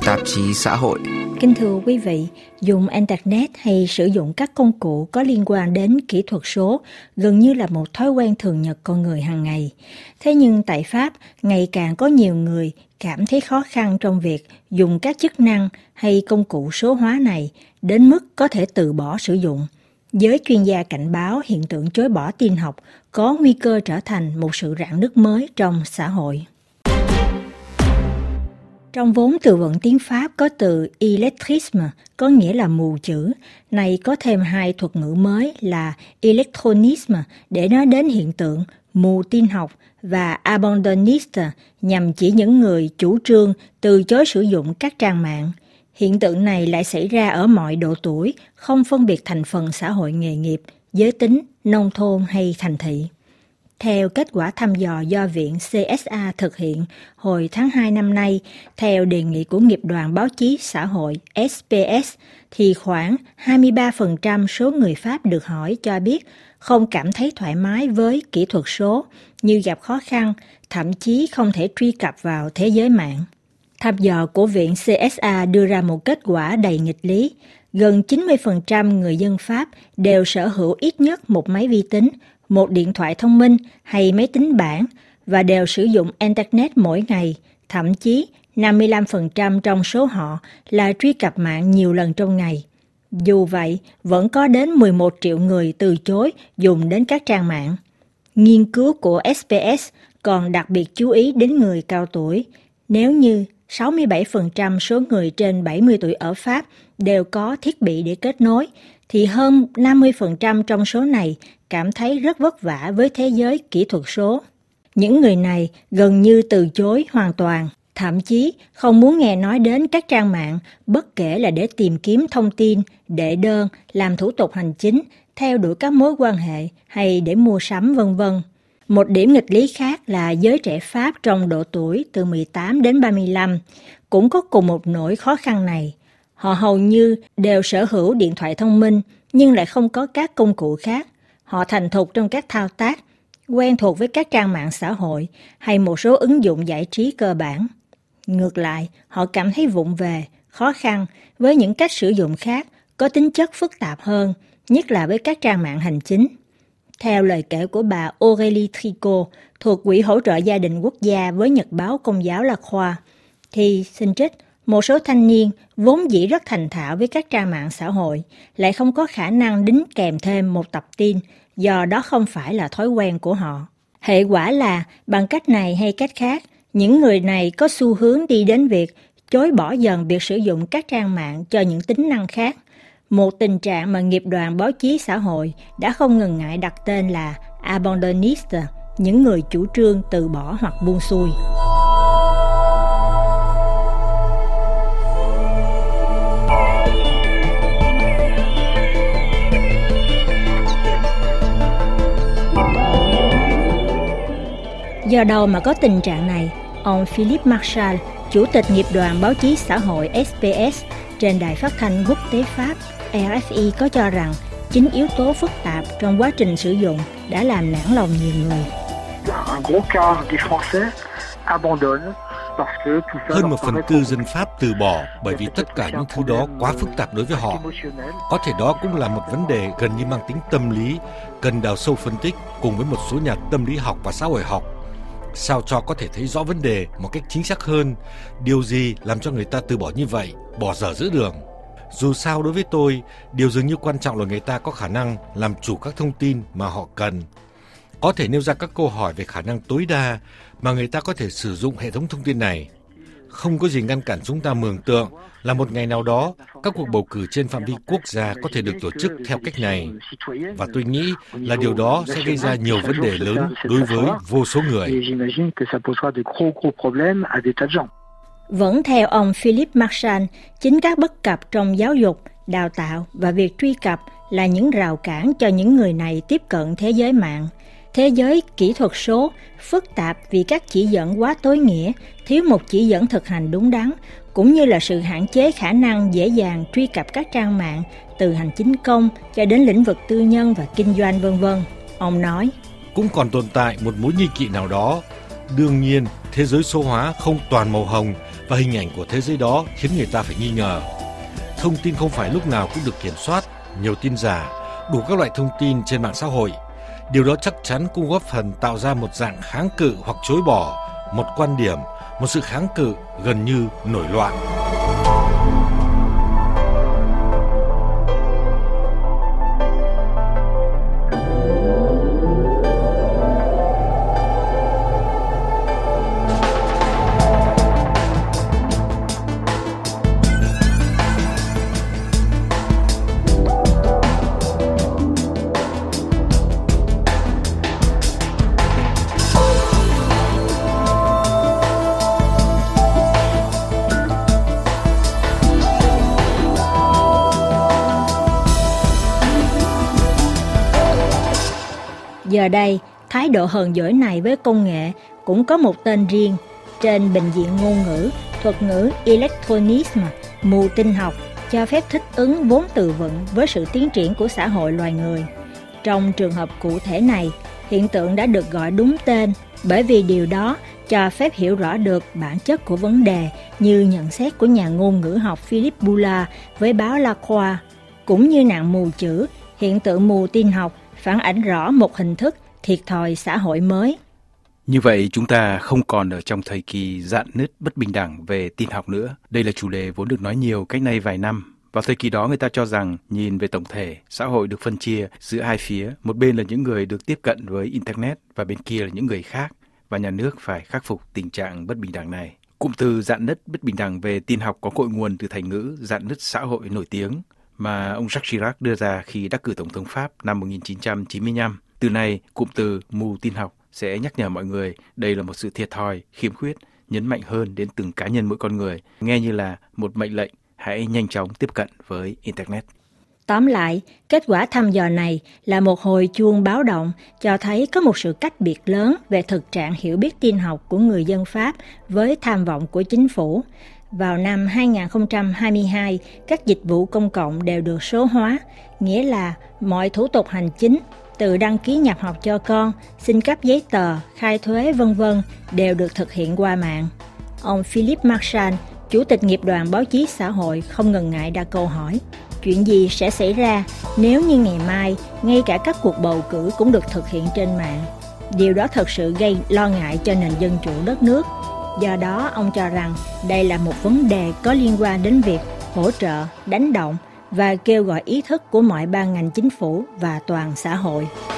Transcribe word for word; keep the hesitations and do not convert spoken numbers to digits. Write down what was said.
tạp chí xã hội. Kính thưa quý vị, dùng Internet hay sử dụng các công cụ có liên quan đến kỹ thuật số gần như là một thói quen thường nhật con người hàng ngày. Thế nhưng tại Pháp, ngày càng có nhiều người cảm thấy khó khăn trong việc dùng các chức năng hay công cụ số hóa này đến mức có thể từ bỏ sử dụng. Giới chuyên gia cảnh báo hiện tượng chối bỏ tin học có nguy cơ trở thành một sự rạn nứt mới trong xã hội. Trong vốn từ vựng tiếng Pháp có từ illettrisme, có nghĩa là mù chữ, này có thêm hai thuật ngữ mới là electronisme để nói đến hiện tượng mù tin học và abandoniste nhằm chỉ những người chủ trương từ chối sử dụng các trang mạng. Hiện tượng này lại xảy ra ở mọi độ tuổi, không phân biệt thành phần xã hội nghề nghiệp, giới tính, nông thôn hay thành thị. Theo kết quả thăm dò do Viện xê ét a thực hiện hồi tháng hai năm nay, theo đề nghị của Nghiệp đoàn Báo chí Xã hội ét pê ét, thì khoảng hai mươi ba phần trăm số người Pháp được hỏi cho biết không cảm thấy thoải mái với kỹ thuật số, như gặp khó khăn, thậm chí không thể truy cập vào thế giới mạng. Thăm dò của Viện xê ét a đưa ra một kết quả đầy nghịch lý. Gần chín mươi phần trăm người dân Pháp đều sở hữu ít nhất một máy vi tính, một điện thoại thông minh hay máy tính bảng và đều sử dụng Internet mỗi ngày. Thậm chí, năm mươi lăm phần trăm trong số họ là truy cập mạng nhiều lần trong ngày. Dù vậy, vẫn có đến mười một triệu người từ chối dùng đến các trang mạng. Nghiên cứu của ét pê ét còn đặc biệt chú ý đến người cao tuổi. Nếu như sáu mươi bảy phần trăm số người trên bảy mươi tuổi ở Pháp đều có thiết bị để kết nối, thì hơn năm mươi phần trăm trong số này cảm thấy rất vất vả với thế giới kỹ thuật số. Những người này gần như từ chối hoàn toàn, thậm chí không muốn nghe nói đến các trang mạng, bất kể là để tìm kiếm thông tin, đệ đơn, làm thủ tục hành chính, theo đuổi các mối quan hệ hay để mua sắm vân vân. Một điểm nghịch lý khác là giới trẻ Pháp trong độ tuổi từ mười tám đến ba mươi lăm cũng có cùng một nỗi khó khăn này. Họ hầu như đều sở hữu điện thoại thông minh nhưng lại không có các công cụ khác. Họ thành thục trong các thao tác, quen thuộc với các trang mạng xã hội hay một số ứng dụng giải trí cơ bản. Ngược lại, họ cảm thấy vụng về, khó khăn với những cách sử dụng khác có tính chất phức tạp hơn, nhất là với các trang mạng hành chính. Theo lời kể của bà Aurélie Tricot thuộc Quỹ hỗ trợ gia đình quốc gia với Nhật báo Công giáo La Croix, thì xin trích, một số thanh niên vốn dĩ rất thành thạo với các trang mạng xã hội lại không có khả năng đính kèm thêm một tập tin, do đó không phải là thói quen của họ. Hệ quả là bằng cách này hay cách khác, những người này có xu hướng đi đến việc chối bỏ dần việc sử dụng các trang mạng cho những tính năng khác. Một tình trạng mà Nghiệp đoàn Báo chí Xã hội đã không ngần ngại đặt tên là abandoniste, những người chủ trương từ bỏ hoặc buông xuôi. Do đâu mà có tình trạng này? Ông Philippe Marchal, Chủ tịch Nghiệp đoàn Báo chí Xã hội ét pê ét, trên đài phát thanh quốc tế Pháp rờ ép i có cho rằng chính yếu tố phức tạp trong quá trình sử dụng đã làm nản lòng nhiều người. Hơn một phần tư dân Pháp từ bỏ bởi vì tất cả những thứ đó quá phức tạp đối với họ. Có thể đó cũng là một vấn đề gần như mang tính tâm lý, cần đào sâu phân tích cùng với một số nhà tâm lý học và xã hội học. Sao cho có thể thấy rõ vấn đề một cách chính xác hơn, điều gì làm cho người ta từ bỏ như vậy, bỏ dở giữa đường. Dù sao đối với tôi, điều dường như quan trọng là người ta có khả năng làm chủ các thông tin mà họ cần. Có thể nêu ra các câu hỏi về khả năng tối đa mà người ta có thể sử dụng hệ thống thông tin này. Không có gì ngăn cản chúng ta mường tượng là một ngày nào đó các cuộc bầu cử trên phạm vi quốc gia có thể được tổ chức theo cách này. Và tôi nghĩ là điều đó sẽ gây ra nhiều vấn đề lớn đối với vô số người. Vẫn theo ông Philippe Marchal, chính các bất cập trong giáo dục, đào tạo và việc truy cập là những rào cản cho những người này tiếp cận thế giới mạng. Thế giới kỹ thuật số phức tạp vì các chỉ dẫn quá tối nghĩa, thiếu một chỉ dẫn thực hành đúng đắn, cũng như là sự hạn chế khả năng dễ dàng truy cập các trang mạng từ hành chính công cho đến lĩnh vực tư nhân và kinh doanh vân vân. Ông nói, cũng còn tồn tại một mối nghi kỵ nào đó, Đương nhiên, thế giới số hóa không toàn màu hồng và hình ảnh của thế giới đó khiến người ta phải nghi ngờ. Thông tin không phải lúc nào cũng được kiểm soát, nhiều tin giả, đủ các loại thông tin trên mạng xã hội. Điều đó chắc chắn cũng góp phần tạo ra một dạng kháng cự hoặc chối bỏ, một quan điểm, một sự kháng cự gần như nổi loạn. Giờ đây, thái độ hờn dỗi này với công nghệ cũng có một tên riêng. Trên bệnh viện ngôn ngữ, thuật ngữ electronism, mù tin học, cho phép thích ứng vốn từ vựng với sự tiến triển của xã hội loài người. Trong trường hợp cụ thể này, hiện tượng đã được gọi đúng tên bởi vì điều đó cho phép hiểu rõ được bản chất của vấn đề, như nhận xét của nhà ngôn ngữ học Philippe Boulard với báo La Croix. Cũng như nạn mù chữ, hiện tượng mù tin học phản ánh rõ một hình thức thiệt thòi xã hội mới. Như vậy, chúng ta không còn ở trong thời kỳ rạn nứt bất bình đẳng về tin học nữa. Đây là chủ đề vốn được nói nhiều cách nay vài năm. Vào thời kỳ đó, người ta cho rằng nhìn về tổng thể, xã hội được phân chia giữa hai phía. Một bên là những người được tiếp cận với Internet và bên kia là những người khác. Và nhà nước phải khắc phục tình trạng bất bình đẳng này. Cụm từ rạn nứt bất bình đẳng về tin học có cội nguồn từ thành ngữ rạn nứt xã hội nổi tiếng mà ông Jacques Chirac đưa ra khi đắc cử tổng thống Pháp năm một nghìn chín trăm chín mươi lăm. Từ này, cụm từ mù tin học sẽ nhắc nhở mọi người đây là một sự thiệt thòi, khiếm khuyết, nhấn mạnh hơn đến từng cá nhân mỗi con người, nghe như là một mệnh lệnh hãy nhanh chóng tiếp cận với Internet. Tóm lại, kết quả thăm dò này là một hồi chuông báo động cho thấy có một sự cách biệt lớn về thực trạng hiểu biết tin học của người dân Pháp với tham vọng của chính phủ. Vào năm hai không hai hai, các dịch vụ công cộng đều được số hóa, nghĩa là mọi thủ tục hành chính, từ đăng ký nhập học cho con, xin cấp giấy tờ, khai thuế vân vân đều được thực hiện qua mạng. Ông Philippe Marchand, Chủ tịch nghiệp đoàn báo chí xã hội không ngần ngại đặt câu hỏi, chuyện gì sẽ xảy ra nếu như ngày mai ngay cả các cuộc bầu cử cũng được thực hiện trên mạng? Điều đó thật sự gây lo ngại cho nền dân chủ đất nước. Do đó, ông cho rằng đây là một vấn đề có liên quan đến việc hỗ trợ, đánh động và kêu gọi ý thức của mọi ban ngành chính phủ và toàn xã hội.